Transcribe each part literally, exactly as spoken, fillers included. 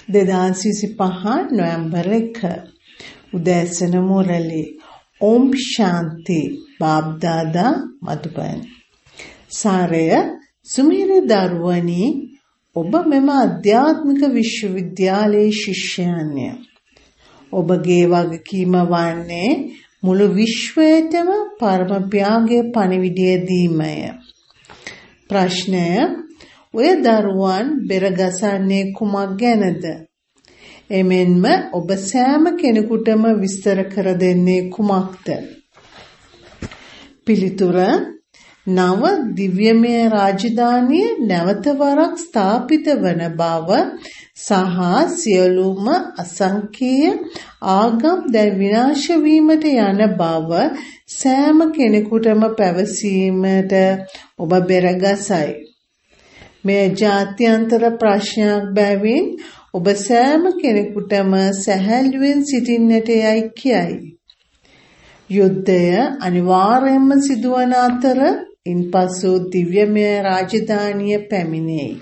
දෙදාස් විසිපහ නොවැම්බර් එක උදෑසන මුරලි ඕම් ශාන්ති බාබ්දාදා මధుබන් සාරය සුමිර දරුවනි ඔබ මෙම ආධ්‍යාත්මික විශ්වවිද්‍යාලයේ ශිෂ්‍යයන්ය. ඔබගේ වගකීම වන්නේ මුළු විශ්වයටම පරම ත්‍යාගයේ පණිවිඩය දීමය. ප්‍රශ්නය ඔය දරුවන් බෙරගසන්නේ කුමක් ගැනද? එමෙන්ම ඔබ සෑම කෙනෙකුටම විස්තර කර දෙන්නේ කුමක්ද? පිළිතුර නව දිව්‍යමය රාජධානිය නැවත වරක් ස්ථාපිත වන බව සහ සියලුම අසංකේය ආගම් දැන් විනාශ වීමට යන බව සෑම කෙනෙකුටම පැවසීමට ඔබ බෙරගසයි. මේ ජාත්‍යන්තර ප්‍රශ්නයක් බැවින් ඔබ සෑම කෙනෙකුටම සැහැල්ලුවෙන් සිටින්නට යයි කියයි. යුද්ධය අනිවාර්යයෙන්ම සිදුවන අතර ඉන්පසු දිව්‍යමය රාජධානිය පැමිණෙයි.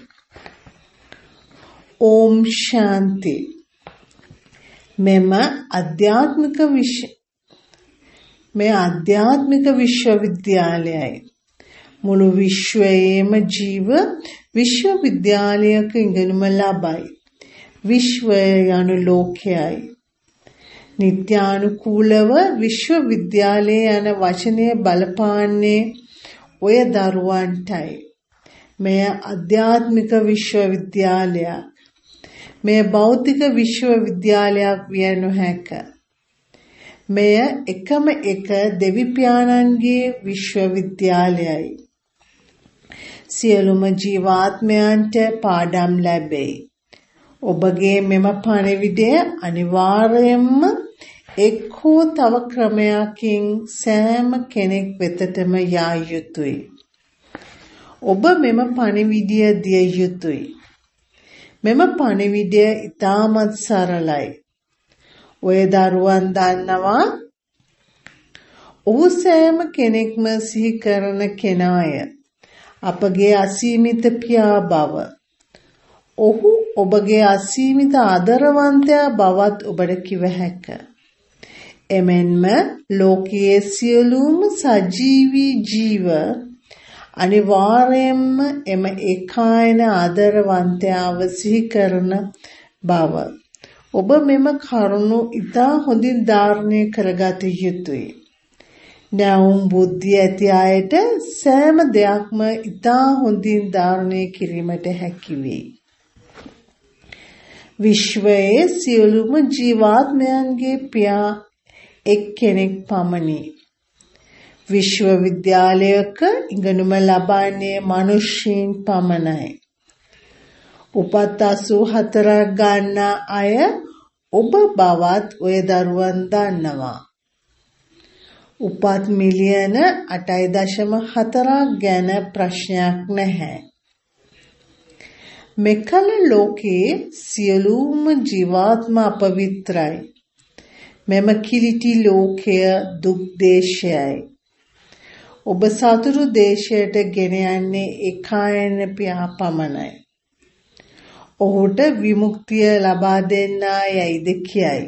ඕම් ශාන්ති. මෙම ආධ්‍යාත්මික විශ්ව මේ ආධ්‍යාත්මික විශ්වවිද්‍යාලයයි මුළු විශ්වයේම ජීව විශ්වවිද්‍යාලයක ඉගෙනුම ලබයි. විශ්වය යනු ලෝකයයි. නිත්‍යානුකූලව විශ්වවිද්‍යාලයේ යන වචනය බලපාන්නේ ඔය දරුවන්ටයි. මෙය ආධ්‍යාත්මික විශ්වවිද්‍යාලයක්. මෙය භෞතික විශ්වවිද්‍යාලයක් විය නොහැක. මෙය එකම එක දෙවි පියාණන්ගේ විශ්වවිද්‍යාලයයි. සියලුම ජීවාත්මයන්ට පාඩම් ලැබේ. ඔබගේ මෙම පණිවිඩය අනිවාර්යයෙන්ම එක් හෝ තව ක්‍රමයකින් සෑම කෙනෙක් වෙතටම යා යුතුය. ඔබ මෙම පණිවිඩය දිය යුතුය. මෙම පණිවිඩය ඉතාමත් සරලයි. ඔය දරුවන් දන්නවා ඔහු සෑම කෙනෙක්ම සිහි කරන කෙනාය. අපගේ අසීමිත පියා බව. ඔහු ඔබගේ අසීමිත ආදරවන්තයා බවත් ඔබට කිව හැක. එමෙන්ම ලෝකයේ සියලුම සජීවී ජීව අනිවාර්යයෙන්ම එම ඒකායන ආදරවන්තයාව සිහි කරන බව. ඔබ මෙම කරුණු ඉතා හොඳින් ධාරණය කරගත යුතුය. නැවුම් බුද්ධිය ඇති අයට සෑම දෙයක්ම ඉතා හොඳින් ධාරණය කිරීමට හැකි වේ. විශ්වයේ සියලුම ජීවාත්මයන්ගේ පියා එක්කෙනෙක් පමණි. විශ්වවිද්‍යාලයක ඉගෙනුම ලබන්නේ මනුෂ්‍යයන් පමණයි. උපත් අසූ හතරක් ගන්නා අය ඔබ බවත් ඔය දරුවන් දන්නවා. උපත් මිලියන අටයි දශම හතරක් ගැන ප්‍රශ්නයක් නැහැ. මෙකල ලෝකයේ සියලුම ජීවාත්ම අපවිත්‍රයි. මෙම කිලිටි ලෝකය දුක් දේශයයි. ඔබ සතුරු දේශයට ගෙන යන්නේ ඒකායන පියා පමණයි. ඔහුට විමුක්තිය ලබා දෙන්නා යයිද කියයි.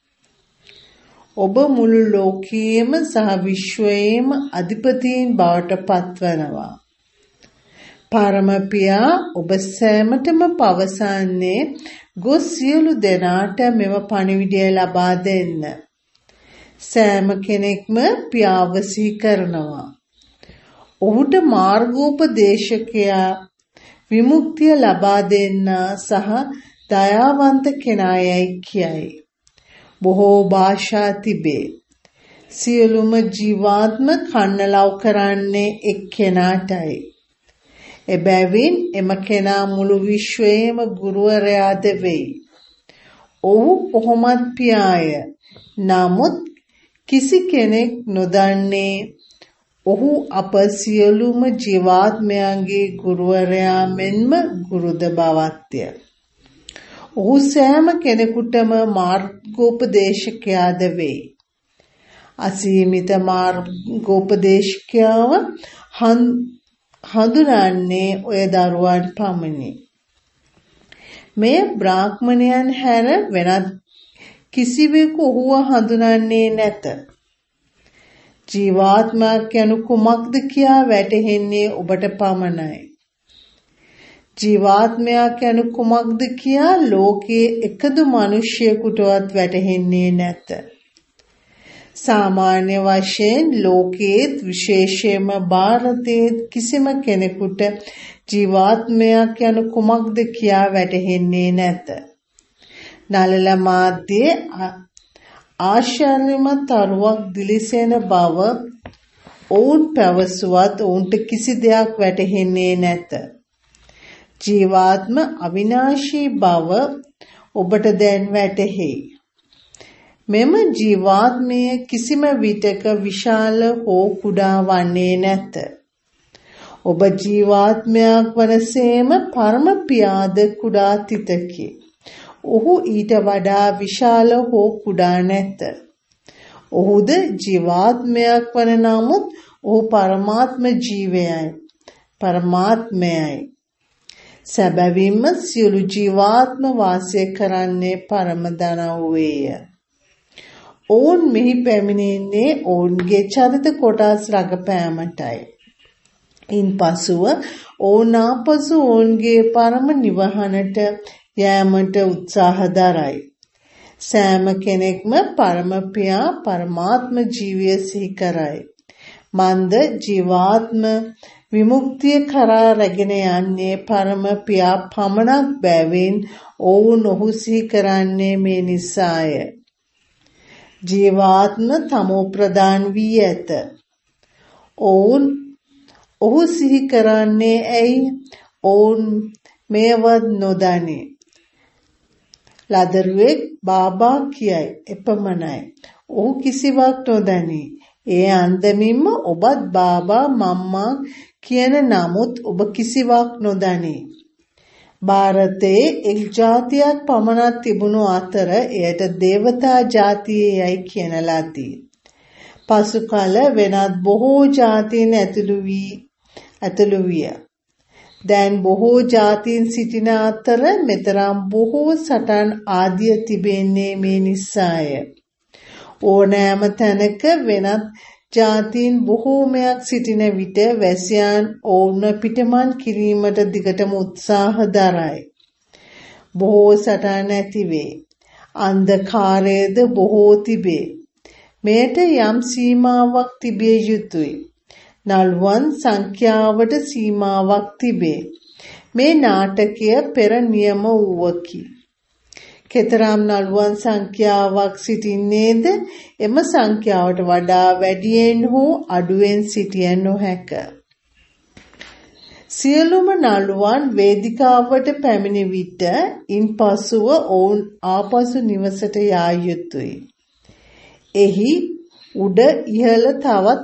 ඔබ මුළු ලෝකයේම සහ විශ්වයේම අධිපතීන් බවට පත්වනවා. පරම පියා ඔබ සෑමටම පවසන්නේ ගොස් සියලු දෙනාට මෙම පණිවිඩය ලබා දෙන්න. සෑම කෙනෙක්ම පියාව සිහි කරනවා. ඔහුට මාර්ගෝපදේශකයා විමුක්තිය ලබා දෙන්න සහ දයාවන්ත කෙනායයි කියයි. බොහෝ භාෂා තිබේ. සියලුම ජීවාත්ම කන්නලව් කරන්නේ එක්කෙනාටයි. එබැවින් එම කෙනා මුළු විශ්වයේම ගුරුවරයාද වෙයි. ඔහු කොහොමත් පියාය. නමුත් කිසි කෙනෙක් නොදන්නේ ඔහු අප සියලුම ජීවාත්මයන්ගේ ගුරුවරයා මෙන්ම ගුරුද බවත්ය. ඔහු සෑම කෙනෙකුටම මාර්ගෝපදේශකයාද වෙයි. අසීමිත මාර්ගෝපදේශකයාව හඳුනන්නේ ඔය දරුවන් පමණි. මේ බ්‍රාහ්මණයන් හැර වෙනත් කිසිවෙකු ඔහුව හඳුනන්නේ නැත. ජීවාත්මයක් යනු කුමක්ද කියා වැටහෙන්නේ ඔබට පමණයි. ජීවාත්මයක් යනු කුමක්ද කියා ලෝකයේ එකදු මිනිසෙකුටවත් වැටහෙන්නේ නැත. සාමාන්‍ය වශයෙන් ලෝකයේ විශේෂයෙන්ම ಭಾರತයේ කිසිම කෙනෙකුට ජීවාත්මයක් යනු කුමක්ද කියා වැටහෙන්නේ නැත. නළල මාධ්‍යයේ ආශ්චර්යමත් තරුවක් දිලිසෙන බව ඔවුන් පැවසුවත් ඔවුන්ට කිසි දෙයක් වැටහෙන්නේ නැත. ජීවාත්ම අවිනාශී බව ඔබට දැන් වැටහෙයි. මෙම ජීවාත්මයේ කිසිම විටක විශාල හෝ කුඩා වන්නේ නැත. ඔබ ජීවාත්මයක් වනසේම පරම පියාද කුඩා තිතකි. ඔහු ඊට වඩා විශාල හෝ කුඩා නැත. ඔහුද ජීවාත්මයක් වන නමුත් ඔහු පරමාත්ම ජීවයයි. පරමාත්මයයි. සැබවින්ම සියලු ජීවාත්ම වාසය කරන්නේ පරම දනව්වේය. ඔවුන් මෙහි පැමිණෙන්නේ ඔවුන්ගේ චරිත කොටස් රඟපෑමටයි. ඉන්පසුව ඔවුන් ආපසු ඔවුන්ගේ පරම නිවහනට යෑමට උත්සාහ දරයි. සෑම කෙනෙක්ම පරම පියා පරමාත්ම ජීවය සිහි කරයි. මන්ද ජීවාත්ම විමුක්තිය කරා රැගෙන යන්නේ පරම පියා පමණක් බැවින් ඔවුන් ඔහු සිහි කරන්නේ මේ නිසාය. ජීවාත්ම තමෝ ප්‍රදාන් වී ඇත. ඔවුන් ඔහු සිහි කරන්නේ ඇයි? ඔවුන් මේවත් නොදනී. ලදරුවෙක් බාබා කියයි එපමණයි. ඔහු කිසිවක් නොදනී. ඒ අන්දමින්ම ඔබත් බාබා මම්මා කියන නමුත් ඔබ කිසිවක් නොදනී. ಭಾರತයේ එක් ජාතියක් පමණක් තිබුණු අතර එයට දේවතා ජාතිය යයි කියන ලදී. පසු කල වෙනත් බොහෝ ජාතීන් ඇතුළු වී ඇතුළු විය. දැන් බොහෝ ජාතීන් සිටින අතර මෙතරම් බොහෝ සටන් ආදිය තිබෙන්නේ මේ නිසාය. ඕනෑම තැනක වෙනත් ජාතීන් බොහෝමයක් සිටින විට වැසියන් ඔවුන් පිටමන් කිරීමට දිගටම උත්සාහ දරයි. බොහෝ සටන් ඇතිවේ. අන්ධකාරයේද බොහෝ තිබේ. මෙයට යම් සීමාවක් තිබිය යුතුය. නළුවන් සංඛ්‍යාවට සීමාවක් තිබේ. මේ නාටකය පෙර නියම වූවකි. කෙතරම් නළුවන් සංඛ්‍යාවක් සිටින්නේද එම සංඛ්‍යාවට වඩා වැඩියෙන් හෝ අඩුවෙන් සිටිය නොහැක. සියලුම නළුවන් වේදිකාවට පැමිණි විට ඉන්පසුව ඔවුන් ආපසු නිවසට යා යුතුය. එහි උඩ ඉහළ තවත්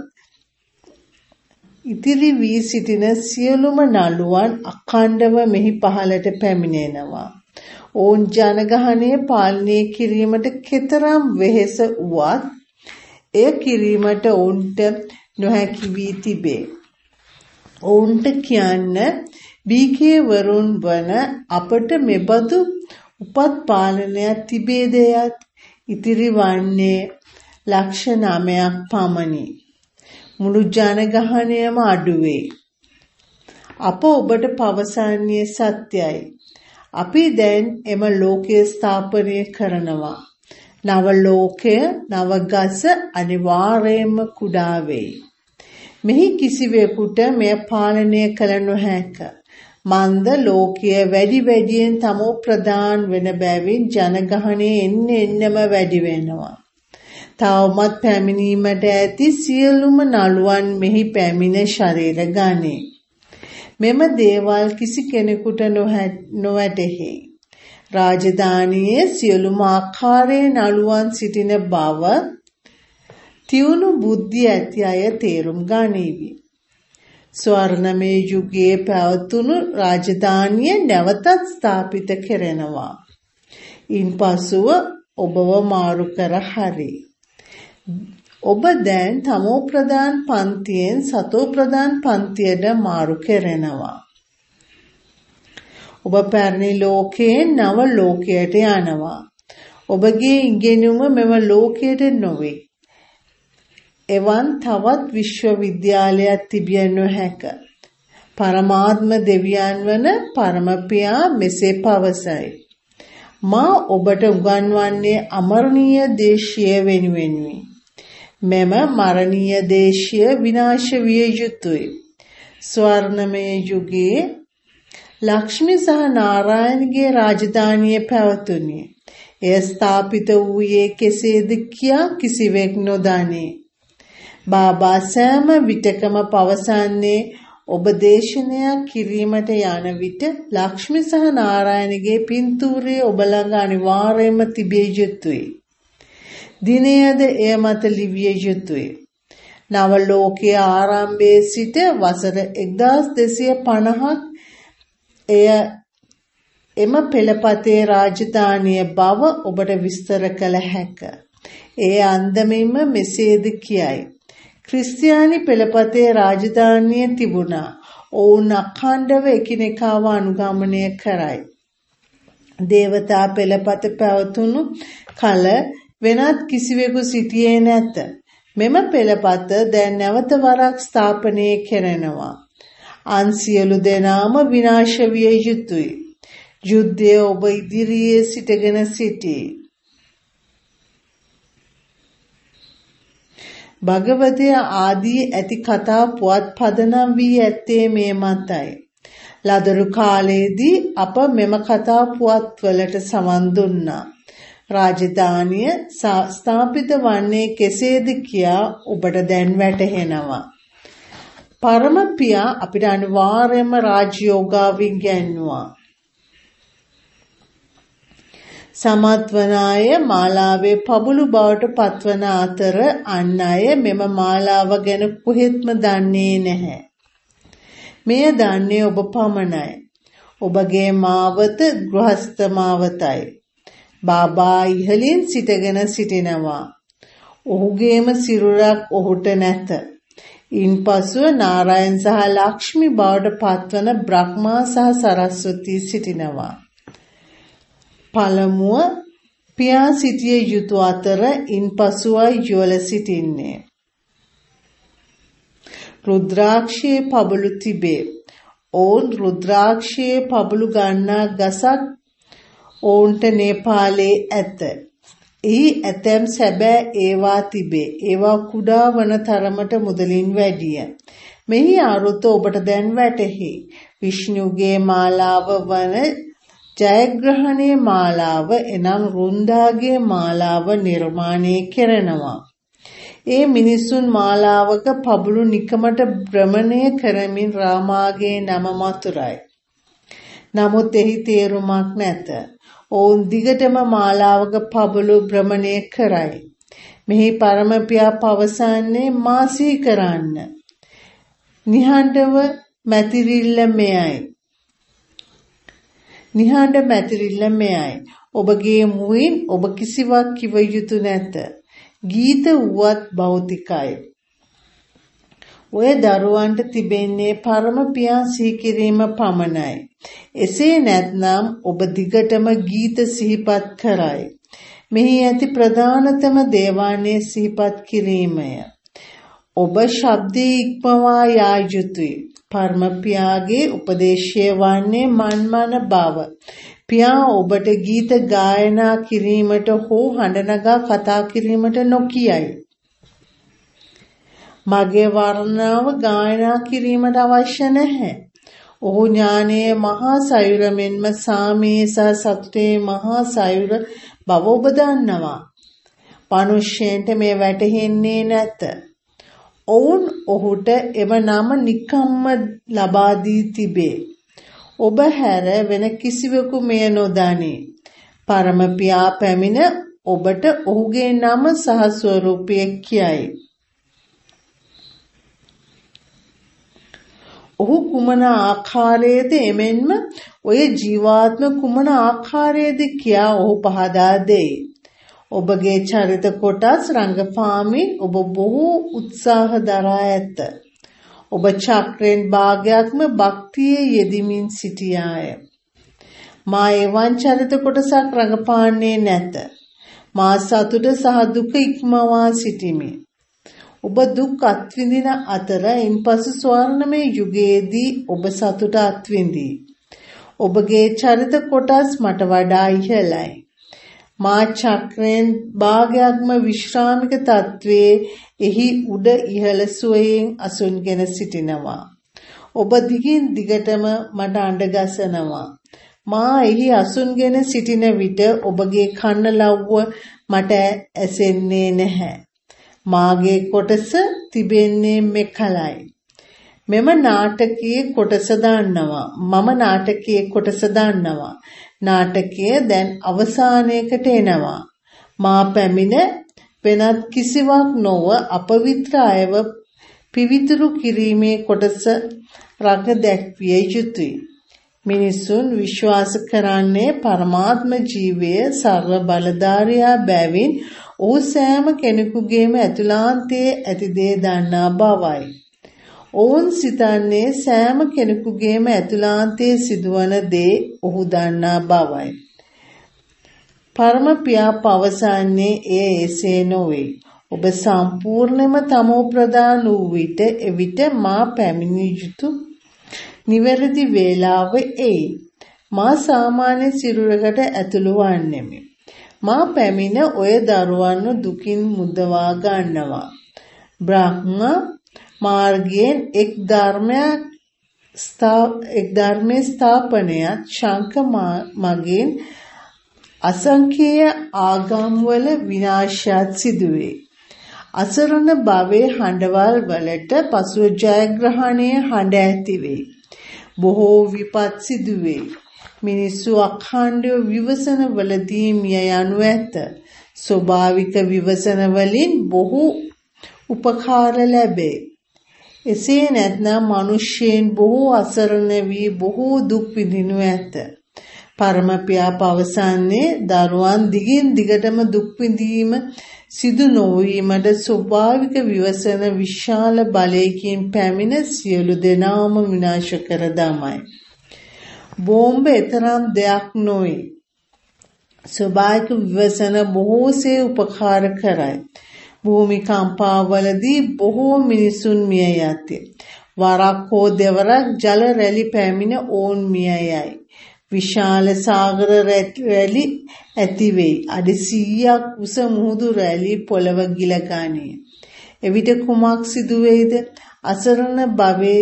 ඉතිරි වී සිටින සියලුම නළුවන් අඛණ්ඩව මෙහි පහළට පැමිණෙනවා. ඔවුන් ජනගහනය පාලනය කිරීමට කෙතරම් වෙහෙස වුවත් එය කිරීමට ඔවුන්ට නොහැකි වී තිබේ. ඔවුන්ට කියන්න බීකේ වරුන් වන අපට මෙබඳු උපත් පාලනයක් තිබේදයත් ඉතිරි වන්නේ ලක්ෂ නවයක් පමණි. මුළු ජනගහනයම අඩුවේ. අප ඔබට පවසන්නේ සත්‍යයි. අපි දැන් එම ලෝකය ස්ථාපනය කරනවා. නව ලෝකය නව ගස අනිවාර්යයෙන්ම කුඩා වෙයි. මෙහි කිසිවෙකුට මෙය පාලනය කළ නොහැක. මන්ද ලෝකය වැඩි වැඩියෙන් තමෝ ප්‍රදාන් වෙන බැවින් ජනගහනය එන්න එන්නම වැඩි වෙනවා. තවමත් පැමිණීමට ඇති සියලුම නළුවන් මෙහි පැමිණ ශරීර ගනී. මෙම දේවල් කිසි කෙනෙකුට නොවැටහෙයි. රාජධානියේ සියලුම ආකාරයේ නළුවන් සිටින බව තියුණු බුද්ධිය ඇති අය තේරුම් ගනීවි. ස්වර්ණමය යුගයේ පැවතුණු රාජධානිය නැවතත් ස්ථාපිත කෙරෙනවා. ඉන්පසුව ඔබව මාරු කර හරි. ඔබ දැන් තමෝ ප්‍රදාන් පන්තියෙන් සතෝ ප්‍රදාන් පන්තියට මාරු කෙරෙනවා. ඔබ පැරණි ලෝකයෙන් නව ලෝකයට යනවා. ඔබගේ ඉගෙනුම මෙම ලෝකයට නොවේ. එවන් තවත් විශ්වවිද්‍යාලයක් තිබිය නොහැක. පරමාත්ම දෙවියන් වන පරමපියා මෙසේ පවසයි. මා ඔබට උගන්වන්නේ අමරණීය දේශය වෙනුවෙනි. මෙම මරණීය දේශය විනාශ විය යුතුය. ස්වර්ණමය යුගයේ ලක්ෂ්මී සහ නාරායණගේ රාජධානිය පැවතුණි. එය ස්ථාපිත වූයේ කෙසේද කියා කිසිවෙක් නොදනී. බාබා සෑම විටකම පවසන්නේ ඔබ දේශනයක් කිරීමට යන විට ලක්ෂ්මී සහ නාරායණගේ පින්තූරය ඔබ ළඟ අනිවාර්යයෙන්ම තිබිය යුතුය. දිනයද එය මත ලිවිය යුතුය. නව ලෝකයේ ආරම්භයේ සිට වසර එක්දාස් දෙසිය පනහක් එය එම පෙළපතේ රාජධානිය බව ඔබට විස්තර කළ හැක. ඒ අන්දමින්ම මෙසේද කියයි. ක්‍රිස්තියානි පෙළපතේ රාජධානිය තිබුණා. ඔවුන් අඛණ්ඩව එකිනෙකාව අනුගමනය කරයි. දේවතා පෙළපත පැවතුණු කල වෙනත් කිසිවෙකු සිටියේ නැත. මෙම පෙළපත දැන් නැවත වරක් ස්ථාපනය කෙරෙනවා. අන් සියලු දෙනාම විනාශ විය යුතුය. යුද්ධය ඔබ ඉදිරියේ සිටගෙන සිටී. භගවතය ආදී ඇති කතා පුවත් පදනම් වී ඇත්තේ මේ මතයි. ලදරු කාලයේදී අප මෙම කතා පුවත් වලට සවන් දුන්නා. රාජධානිය ස්ථාපිත වන්නේ කෙසේද කියා ඔබට දැන් වැටහෙනවා. පරම පියා අපිට අනිවාර්යයෙන්ම රාජ්‍යෝගාව ඉගැන්වුවා. සමත්වන අය මාලාවේ පබුළු බවට පත්වන අතර අන් අය මෙම මාලාව ගැන කොහෙත්ම දන්නේ නැහැ. මෙය දන්නේ ඔබ පමණයි. ඔබගේ මාවත ගෘහස්ත මාවතයි. බාබා ඉහළින් සිටගෙන සිටිනවා. ඔහුගේම සිරුරක් ඔහුට නැත. ඉන්පසුව නාරායන් සහ ලක්ෂ්මී බවට පත්වන බ්‍රහ්මා සහ සරස්වතී සිටිනවා. පළමුව පියා සිටිය යුතු අතර ඉන්පසුවයි යුවල සිටින්නේ. රුද්‍රාක්ෂයේ පබළු තිබේ. ඔවුන් රුද්‍රාක්ෂයේ පබළු ගන්නා ගසක් ඔවුන්ට නේපාලයේ ඇත. එහි ඇතැම් සැබෑ ඒවා තිබේ. ඒවා කුඩා වන තරමට මුදලින් වැඩිය. මෙහි අරුත ඔබට දැන් වැටහි. විෂ්ණුගේ මාලාව වන ජයග්‍රහණයේ මාලාව එනම් රුන්දාගේ මාලාව නිර්මාණය කරනවා. ඒ මිනිසුන් මාලාවක පබළු නිකමට භ්‍රමණය කරමින් රාමාගේ නම මතුරයි. නමුත් එහි තේරුමක් නැත. ඔවුන් දිගටම මාලාවක පබළු භ්‍රමණය කරයි. මෙහි පරමපියා පවසන්නේ මාසී කරන්න. නිහඬව මැතිරිල්ල මෙයයි. නිහඬ මැතිරිල්ල මෙයයි. ඔබගේ මුවින් ඔබ කිසිවක් කිව යුතු නැත. ගීත වුවත් භෞතිකයි. ඔය දරුවන්ට තිබෙන්නේ පරම පියා සිහි කිරීම පමණයි. එසේ නැත්නම් ඔබ දිගටම ගීත සිහිපත් කරයි. මෙහි ඇති ප්‍රධානතම දේවානේ සිහිපත් කිරීමය. ඔබ ශබ්දයේ ඉක්මවා යා යුතුය. පරම පියාගේ උපදේශය වන්නේ මන්මන බව. පියා ඔබට ගීත ගායනා කිරීමට හෝ හඬ නගා කතා කිරීමට නොකියයි. මගේ වර්ණාව ගායනා කිරීමට අවශ්‍ය නැහැ. ඔහු ඥානයේ මහා සයුර මෙන්ම සාමයේ සහ සතුටේ මහා සයුර බව ඔබ දන්නවා. මනුෂ්‍යයන්ට මේ වැටහෙන්නේ නැත. ඔවුන් ඔහුට එම නම නිකම්ම ලබා දී තිබේ. ඔබ හැර වෙන කිසිවෙකු මෙය නොදනී. පරම පියා පැමිණ ඔබට ඔහුගේ නම සහ ස්වරූපය කියයි. ඔහු කුමන ආකාරයේද එමෙන්ම ඔය ජීවාත්ම කුමන ආකාරයේද කියා ඔහු පහදා දෙයි. ඔබගේ චරිත කොටස් රංගපාමින් ඔබ බොහෝ උත්සාහ දරා ඇත. ඔබ චක්‍රෙන් භාගයක්ම භක්තියේ යෙදමින් සිටියාය. මා එවන් චරිත කොටසක් රඟපාන්නේ නැත. මා සතුට සහ දුක ඉක්මවා සිටිමි. ඔබ දුක් අත්විඳින අතර ඉන්පසු ස්වර්ණමය යුගයේදී ඔබ සතුට අත්විඳී. ඔබගේ චරිත කොටස් මට වඩා ඉහළයි. මා චක්‍රයෙන් භාගයක්ම විශ්‍රාමික තත්වයේ එහි උඩ ඉහළ සුවයෙන් අසුන්ගෙන සිටිනවා. ඔබ දිගින් දිගටම මට අඬගසනවා. මා එහි අසුන්ගෙන සිටින විට ඔබගේ කන්න ලව්ව මට ඇසෙන්නේ නැහැ. මාගේ කොටස තිබෙන්නේ මෙකලයි. මෙම නාටකයේ කොටස දන්නවා. මම නාටකයේ කොටස දන්නවා. නාටකය දැන් අවසානයකට එනවා. මා පැමිණ වෙනත් කිසිවක් නොව අපවිත්‍ර අයව පිවිතුරු කිරීමේ කොටස රඟ දැක්විය යුතුය. මිනිසුන් විශ්වාස කරන්නේ පරමාත්ම ජීවය සර්ව බලධාරියා බැවින් ඔහු සෑම කෙනෙකුගේම ඇතුළාන්තයේ ඇති දේ දන්නා බවයි. ඔවුන් සිතන්නේ සෑම කෙනෙකුගේම ඇතුළාන්තයේ සිදුවන දේ ඔහු දන්නා බවයි. පරම පියා පවසන්නේ එය එසේ නොවේ. ඔබ සම්පූර්ණයෙන්ම තමෝ ප්‍රදාන වූ විට එවිට මා පැමිණිය යුතු නිවැරදි වේලාව එයි. මා සාමාන්‍ය සිරුරකට ඇතුළු වන්නෙමි. මා පැමිණ ඔය දරුවන්ව දුකින් මුදවා ගන්නවා. බ්‍රහ්ම මාර්ගයෙන් එක් ධර්මයක් එක් ධර්මයේ ස්ථාපනයත් ශංඛ මගින් අසංඛ්‍යය ආගම්වල විනාශයත් සිදුවේ. අසරණ භවයේ හඬවල් වලට පසුව ජයග්‍රහණයේ හඬ ඇතිවේ. බොහෝ විපත් සිදුවේ. මිනිස්සු අඛණ්ඩව විවසන වලදී මිය යනු ඇත. ස්වභාවික විවසන වලින් බොහෝ උපකාර ලැබේ. එසේ නැත්නම් මිනිසෙන් බොහෝ අසරණ වී බොහෝ දුක් විඳිනු ඇත. පරම පියා පවසන්නේ දරුවන් දිගින් දිගටම දුක් විඳීම සිදු නොවීමට ස්වභාවික විවසන විශාල බලයකින් පැමිණ සියලු දෙනාම විනාශ කර දමයි. බෝම්බ එතරම් දෙයක් නොවේ. ස්වභාවික විවසන බොහෝසේ උපකාර කරයි. භූමිකම්පාවලදී බොහෝ මිනිසුන් මිය යති. වරක් හෝ දෙවරක් ජල රැලි පැමිණ ඔවුන් මිය යයි. විශාල සාගර රැලි ඇති වෙයි. අඩි සීයක් උස මුහුදු රැලි පොළව ගිල ගනී. එවිට කුමක් සිදු වෙයිද? අසරණ භවයේ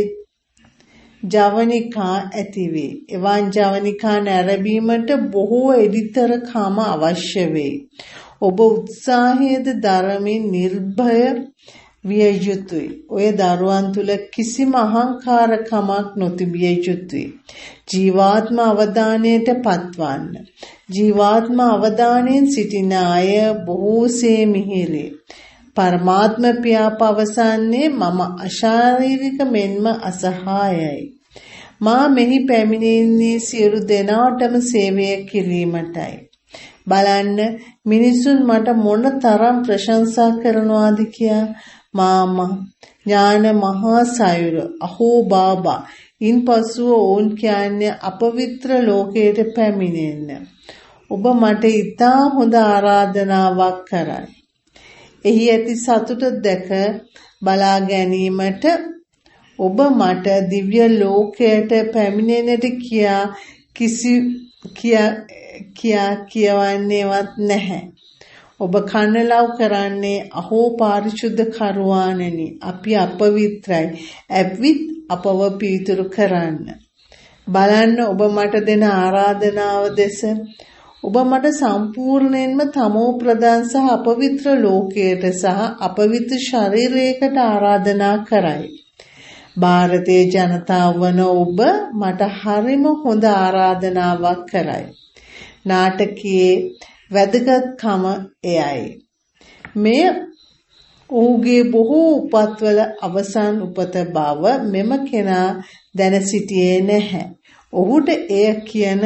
ජවනිකා ඇති වේ. එවන් ජවනිකා නැරඹීමට බොහෝ එඩිතර කම අවශ්‍ය වෙයි. ඔබ උත්සාහයේද දරමින් නිර්භය විය යුතුය. ඔය දරුවන් තුල කිසිම අහංකාරකමක් නොතිබිය යුතුය. ජීවාත්ම අවධානයට පත්වන්න. ජීවාත්ම අවධානයෙන් සිටින අය බොහෝසේ මිහිරි. පරමාත්ම පියා පවසන්නේ මම අශාරීරික මෙන්ම අසහායයි. මා මෙහි පැමිණෙන්නේ සියලු දෙනාටම සේවය කිරීමටයි. බලන්න මිනිසුන් මට මොන තරම් ප්‍රශංසා කරනවාද කියා. මාම ඥාන මහා සයුර අහෝ බාබා. ඉන්පසුව ඔවුන් කියන්නේ අපවිත්‍ර ලෝකයට පැමිණෙන්න. ඔබ මට ඉතා හොඳ ආරාධනාවක් කරයි. එහි ඇති සතුට දැක බලා ගැනීමට ඔබ මට දිව්‍ය ලෝකයට පැමිණෙන්නට කියා කිසි කියා කියා කියවන්නේවත් නැහැ. ඔබ කනලව් කරන්නේ අහෝ පාරිශුද්ධ කරුවාණනි අපි අපවිත්‍රයි. ඇවිත් අපව පීතුරු කරන්න. බලන්න ඔබ මට දෙන ආරාධනාව දෙස. ඔබ මට සම්පූර්ණයෙන්ම තමෝ ප්‍රදාන සහ අපවිත්‍ර ලෝකයට සහ අපවිත්‍ර ශරීරයකට ආරාධනා කරයි. ಭಾರತೀಯ ජනතාව වන ඔබ මට හරිම හොඳ ආරාධනාවක් කරයි. නාටකයේ වැදගත්කම එයයි. මෙය ඔහුගේ බොහෝ උපත්වල අවසන් උපත බව මෙම කෙනා දැන සිටියේ නැහැ. ඔහුට එය කියන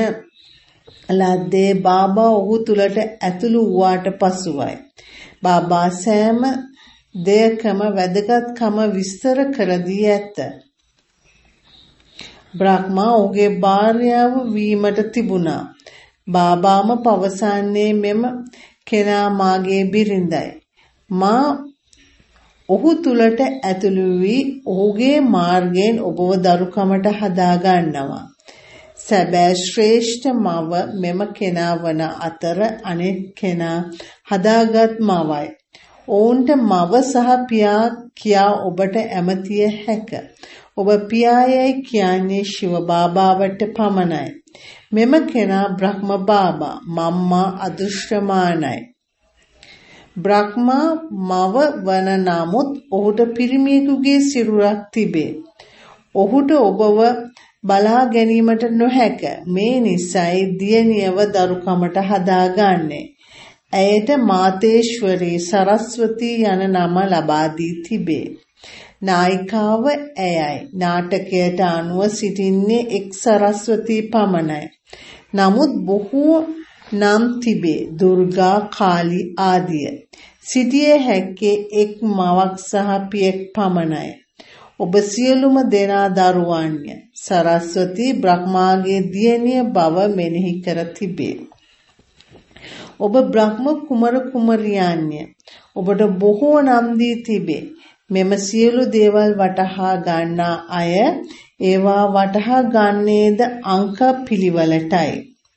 ලද්දේ බාබා ඔහු තුලට ඇතුළු වූාට පසුවයි. බාබා සෑම දෙයකම වැදගත්කම විස්තර කර දී ඇත. බ්‍රහ්මා ඔහුගේ භාර්යාව වීමට තිබුණා. බාබාම පවසන්නේ මෙම කෙනා මාගේ බිරිඳයි. මා ඔහු තුලට ඇතුළු වී ඔහුගේ මාර්ගයෙන් ඔබව දරුකමට හදා ගන්නවා. සැබෑ ශ්‍රේෂ්ඨ මව මෙම කෙනා වන අතර අනෙක් කෙනා හදාගත් මවයි. ඔවුන්ට මව සහ පියා කියා ඔබට ඇමතිය හැක. ඔබ පියායයි කියන්නේ ශිව බාබාවට පමණයි. මෙම කෙනා බ්‍රහ්ම බාබා මම්මා අදෘශ්‍යමානයි. බ්‍රහ්මා මව වන නමුත් ඔහුට පිරිමියෙකුගේ සිරුරක් තිබේ. ඔහුට ඔබව බලා ගැනීමට නොහැක. මේ නිසයි දියණියව දරුකමට හදාගන්නේ. ඇයට මාතේශ්වරී සරස්වතී යන නම ලබා දී තිබේ. නායිකාව ඇයයි. නාටකයට අනුව සිටින්නේ එක් සරස්වතී පමණයි. නමුත් බොහෝ නම් තිබේ. දුර්ගා, කාලි ආදිය. සිටිය හැක්කේ එක් මවක් සහ පියෙක් පමණයි. ඔබ සියලුම දෙනා දරුවන්ය. සරස්වතී බ්‍රහ්මාගේ දියණිය බව මෙනෙහි කර තිබේ. ඔබ බ්‍රහ්ම කුමර කුමරියන්ය. ඔබට බොහෝ නම් දී තිබේ. මෙම සියලු දේවල් වටහා ගන්නා අය ඒවා වටහා ගන්නේද අංක පිළිවෙලටයි.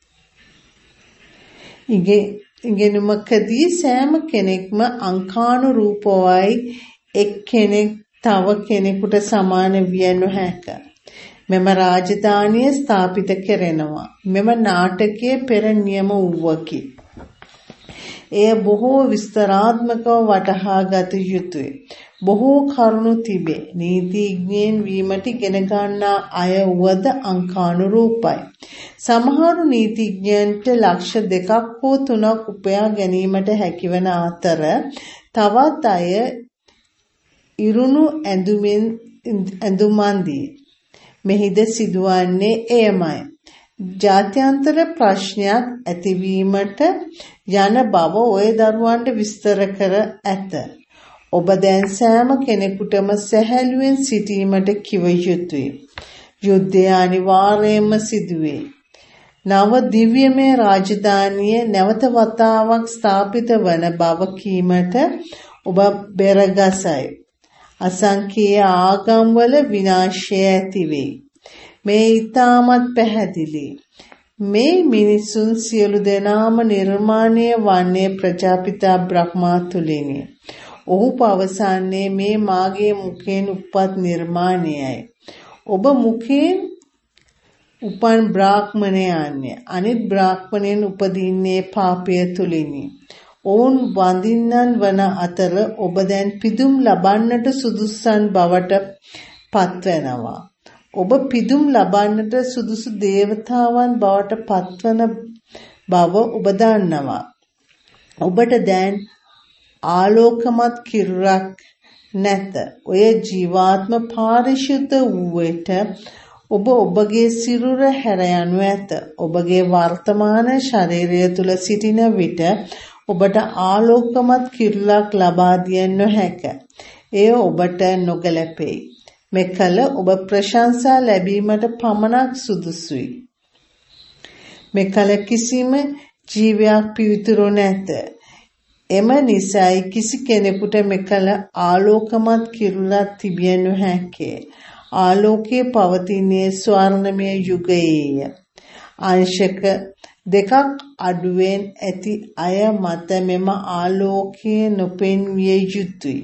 ඉගෙනුමකදී සෑම කෙනෙක්ම අංකානුරූපවයි එක් කෙනෙක් තව කෙනෙකුට සමාන විය නොහැක. මෙම රාජධානිය ස්ථාපිත කෙරෙනවා. මෙම නාටකයේ පෙර නියම වූවකි. එය බොහෝ විස්තරාත්මකව වටහා ගත යුතුය. බොහෝ කරුණු තිබේ. නීතිඥයන් වීමට ඉගෙන ගන්නා අය වුවද අංකානුරූපයි. සමහරු නීතිඥයන්ට ලක්ෂ දෙකක් හෝ තුනක් උපයා ගැනීමට හැකිවන අතර තවත් අය ඉරුණු ඇඳුමින් ඇඳුමන්දී. මෙහිද සිදුවන්නේ එයමයි. ජාත්‍යන්තර ප්‍රශ්නයක් ඇතිවීමට යන බව ඔය දරුවන්ට විස්තර කර ඇත. ඔබ දැන් සෑම කෙනෙකුටම සැහැල්ලුවෙන් සිටීමට කිව යුතුය. යුද්ධය අනිවාර්යයෙන්ම සිදුවේ. නව දිව්‍යමය රාජධානිය නැවත වතාවක් ස්ථාපිත වන බව කීමට ඔබ බෙරගසයි. අසංඛ්‍යය ආගම්වල විනාශය ඇතිවේ. මේ ඊටමත් පැහැදිලි. මේ මිනිසුන් සියලු දෙනාම නිර්මාණය වන්නේ ප්‍රජාපිතා බ්‍රහ්මා තුලිනි. ඔහු පවසන්නේ මේ මාගේ මුඛයෙන් උපත් නිර්මාණයයි. ඔබ මුඛයෙන් උපන් බ්‍රාහ්මණයන්ය. අනිත් බ්‍රාහ්මණයන් උපදින්නේ පාපය තුලිනි. ඔවුන් වඳින්නන් වන අතර ඔබ දැන් පිදුම් ලබන්නට සුදුසුසන් බවට පත්වෙනවා. ඔබ පිදුම් ලබන්නට සුදුසු දේවතාවන් බවට පත්වන බව ඔබ දන්නවා. ඔබට දැන් ආලෝකමත් කිරුරක් නැත. ඔය ජීවාත්ම පාරිශුද්ධ වූවට ඔබ ඔබගේ සිරුර හැර යනු ඇත. ඔබගේ වර්තමාන ශරීරය තුල සිටින විට ඔබට ආලෝකමත් කිරුලක් ලබා දිය නොහැක. එය ඔබට නොගැලපේ. මෙකල ඔබ ප්‍රශංසා ලැබීමට පමණක් සුදුසුයි. මෙකල කිසිම ජීවයක් පිවිතුරු නැත. එම නිසයි කිසි කෙනෙකුට මෙකල ආලෝකමත් කිරුලක් තිබිය නොහැකේ. ආලෝකයේ පවතින්නේ ස්වර්ණමය යුගයේය. අංශක දෙකක් අඩුවෙන් ඇති අය මත මෙම ආලෝකයේ නොපෙන්විය යුතුය.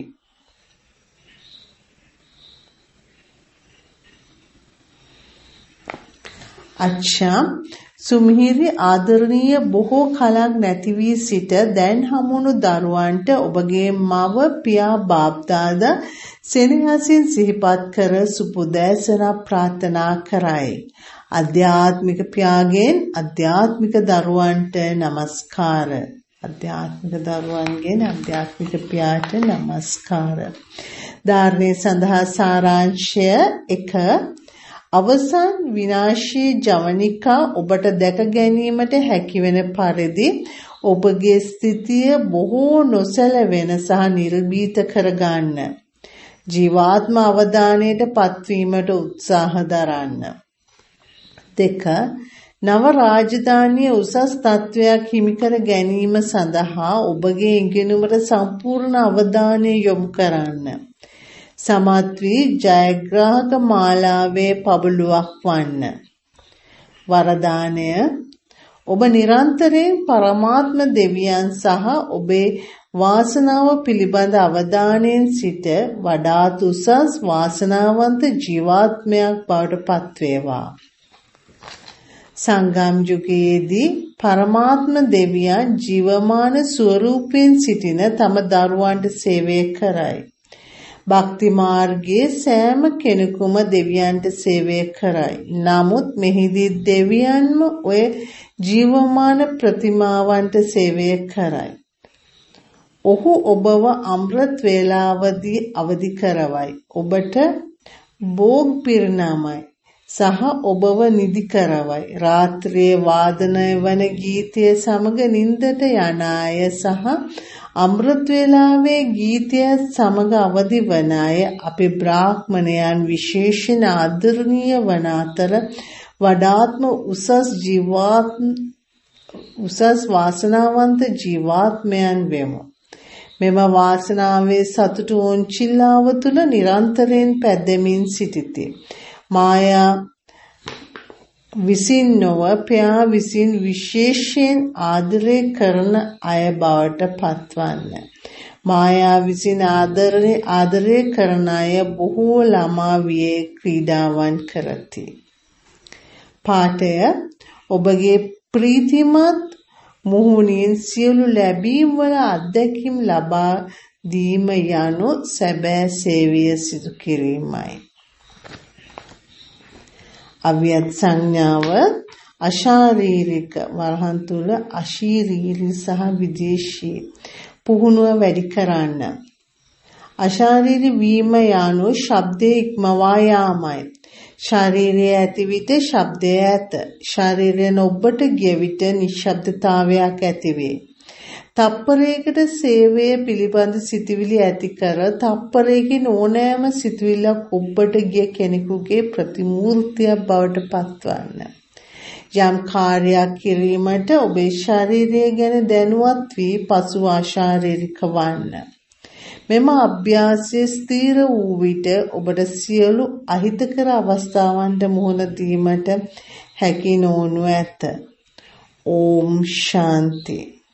අච්චා සුමිහිරි ආදරණීය බොහෝ කලක් නැති වී සිට දැන් හමුණු දරුවන්ට ඔබගේ මව පියා බාප්දාදා සෙනෙහසින් සිහිපත් කර සුබෝදෑසන ප්‍රාර්ථනා කරයි. අධ්‍යාත්මික පියාගෙන් අධ්‍යාත්මික දරුවන්ට নমස්කාර. අධ්‍යාත්මික දරුවන්ගෙන් අධ්‍යාත්මික පියාට নমස්කාර. ධාර්මයේ සඳහා සාරාංශය එක. අවසන් විනාශී ජවනිකා ඔබට දැක ගැනීමට හැකිවන පරිදි ඔබගේ ස්ථිතිය බොහෝ නොසැලවෙන සහ නිර්භීත කරගන්න. ජීවාත්ම අවධානයට පත්වීමට උත්සාහ දරන්න. දෙක නව රාජධානිය උසස් තත්වයක් හිමි කර ගැනීම සඳහා ඔබගේ ඉගෙනුමට සම්පූර්ණ අවධානය යොමු කරන්න. සමත් වී ජයග්‍රාහක මාලාවේ පබළුවක් වන්න. වරදානය ඔබ නිරන්තරයෙන් පරමාත්ම දෙවියන් සහ ඔබේ වාසනාව පිළිබඳ අවධානයෙන් සිට වඩාත් උසස් වාසනාවන්ත ජීවාත්මයක් බවට පත්වේවා. සංගම් යුගයේදී පරමාත්ම දෙවියන් ජීවමාන ස්වරූපයෙන් සිටින තම දරුවන්ට සේවය කරයි. භක්ති මාර්ගයේ සෑම කෙනෙකුම දෙවියන්ට සේවය කරයි. නමුත් මෙහිදී දෙවියන්ම ඔය ජීවමාන ප්‍රතිමාවන්ට සේවය කරයි. ඔහු ඔබව අමෘත වේලාවදී අවදි කරවයි. ඔබට භෝග පිරිනමයි සහ ඔබව නිදි කරවයි. රාත්‍රියේ වාදනය වන ගීතය සමග නින්දට යන අය සහ අමෘත වේලාවේ ගීතය සමග අවදි වන අය අපි බ්‍රාහ්මණයන් විශේෂණ ආදරණීය වන අතර වඩාත්ම උසස් ජීවාත්ම උසස් වාසනාවන්ත ජීවාත්මයන් වෙමු. මෙම වාසනාවේ සතුට ඕංචිල්ලාව තුළ නිරන්තරයෙන් පැද්දෙමින් සිටිති. මායා විසින් නොව පයා විසින් විශේෂයෙන් ආදරය කරන අය බවට පත්වන්න. මායා විසින් ආදරය ආදරය කරන අය බොහෝ ළමා වියේ ක්‍රීඩාවන් කරති. පාඨය ඔබගේ ප්‍රීතිමත් මුහුණින් සියලු ලැබීම් වල අත්දැකීම් ලබා දීම යනු සැබෑ සේවය සිදු කිරීමයි. අවියත් සංඥාව අශාරීරික වරහන් තුල අශීරීරි සහ විදේශී පුහුණුව වැඩි කරන්න. අශාරීරි වීම යනු ශබ්දයේ ඉක්මවා යාමයි. ශරීරයේ ඇති විට ශබ්දය ඇත. ශරීරය නොබට ගිය විට නිශ්ශබ්දතාවයක් ඇතිවේ. තප්පරයකට සේවය පිළිබඳ සිතුවිලි ඇති කර තප්පරයකින් ඕනෑම සිතුවිල්ලක් ඔබට ගිය කෙනෙකුගේ ප්‍රතිමූර්තියක් බවට පත්වන්න. යම් කාර්යයක් කිරීමට ඔබේ ශරීරය ගැන දැනුවත් වී පසුව අශාරීරික වන්න. මෙම අභ්‍යාසය ස්ථීර වූ විට ඔබට සියලු අහිතකර අවස්ථාවන්ට මුහුණ දීමට හැකි නොවනු ඇත. ඕම් ශාන්ති.